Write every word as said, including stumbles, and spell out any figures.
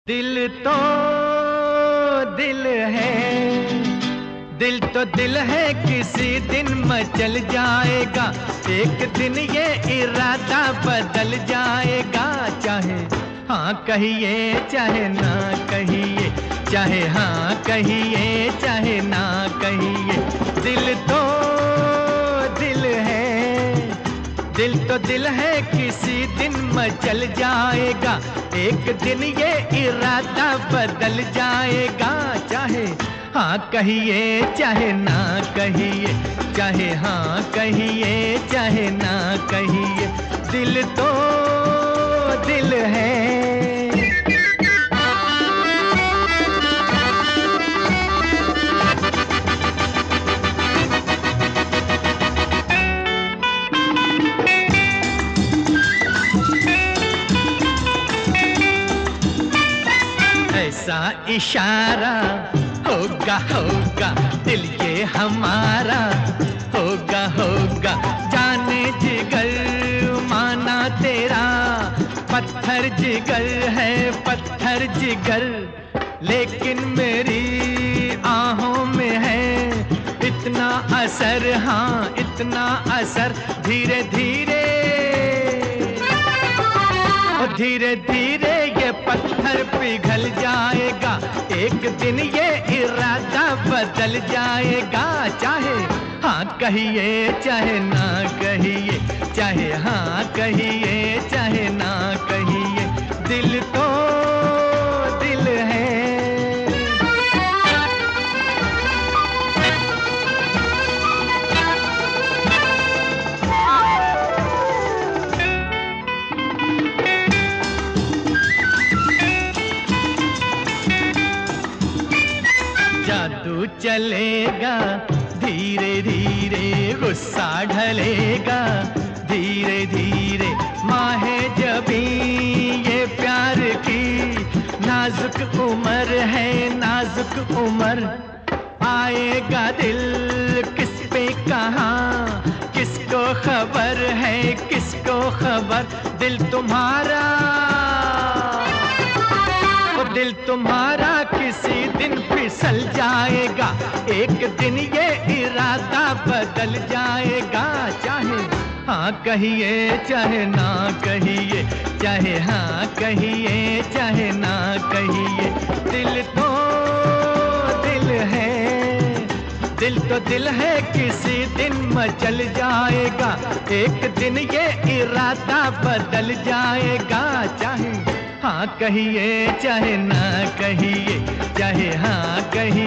दिल तो दिल है, दिल तो दिल है, किसी दिन मचल जाएगा। एक दिन ये इरादा बदल जाएगा। चाहे हाँ कहिए चाहे ना कहिए, चाहे हाँ कहिए चाहे ना कहिए, दिल तो दिल है, दिल तो दिल है, किसी दिन मचल जाएगा। एक दिन ये इरादा बदल जाएगा। चाहे हाँ कहिए चाहे ना कहिए, चाहे हाँ कहिए चाहे ना कहिए, दिल तो दिल है। ऐसा इशारा होगा होगा, दिल ये हमारा होगा होगा, जाने जिगर माना तेरा, पत्थर जिगर है पत्थर जिगर, लेकिन मेरी आहों में है इतना असर, हाँ इतना असर, धीरे धीरे धीरे धीरे ये पत्थर पिघल जाएगा। एक दिन ये इरादा बदल जाएगा। चाहे हाँ कहिए चाहे ना कहिए, चाहे हाँ कहिए चाहे ना कहिए, दिल तो दिल है। जादू चलेगा धीरे धीरे, गुस्सा ढलेगा धीरे धीरे, माहे जबी ये प्यार की नाजुक उम्र है नाजुक उम्र, आएगा दिल किस पे कहाँ, किसको खबर है किसको खबर, दिल तुम्हारा दिल तुम्हारा किसी दिन फिसल जाएगा। एक दिन ये इरादा बदल जाएगा। चाहे हाँ कहिए चाहे ना कहिए, चाहे हाँ कहिए चाहे ना कहिए, दिल तो दिल है, दिल तो दिल है, किसी दिन मचल जाएगा। एक दिन ये इरादा बदल जाएगा। चाहे हाँ कहिए चाहे ना कहिए, चाहे हाँ कहिए